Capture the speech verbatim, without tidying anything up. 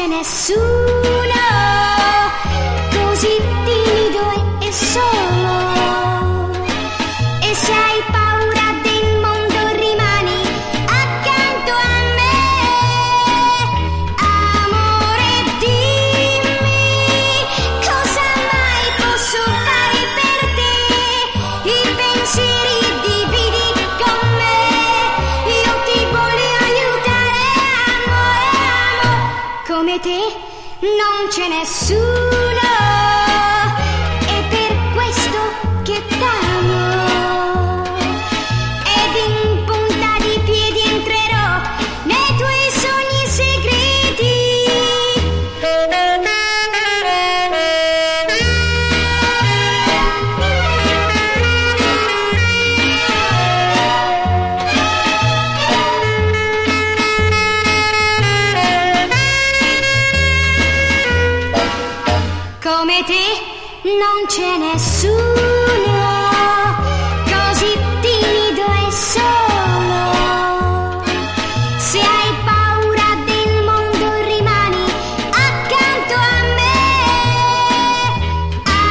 c'è nessuno così timido e, e solo. E se hai paura del mondo rimani accanto a me. Amore, dimmi cosa mai posso fare per te. I pensieri dividi con me. Io ti voglio aiutare, amo, amo. Come te non c'è nessuno. È per questo che t'amo. Ed in punta di piedi entrerò nei tuoi sogni segreti. Come te non c'è nessuno.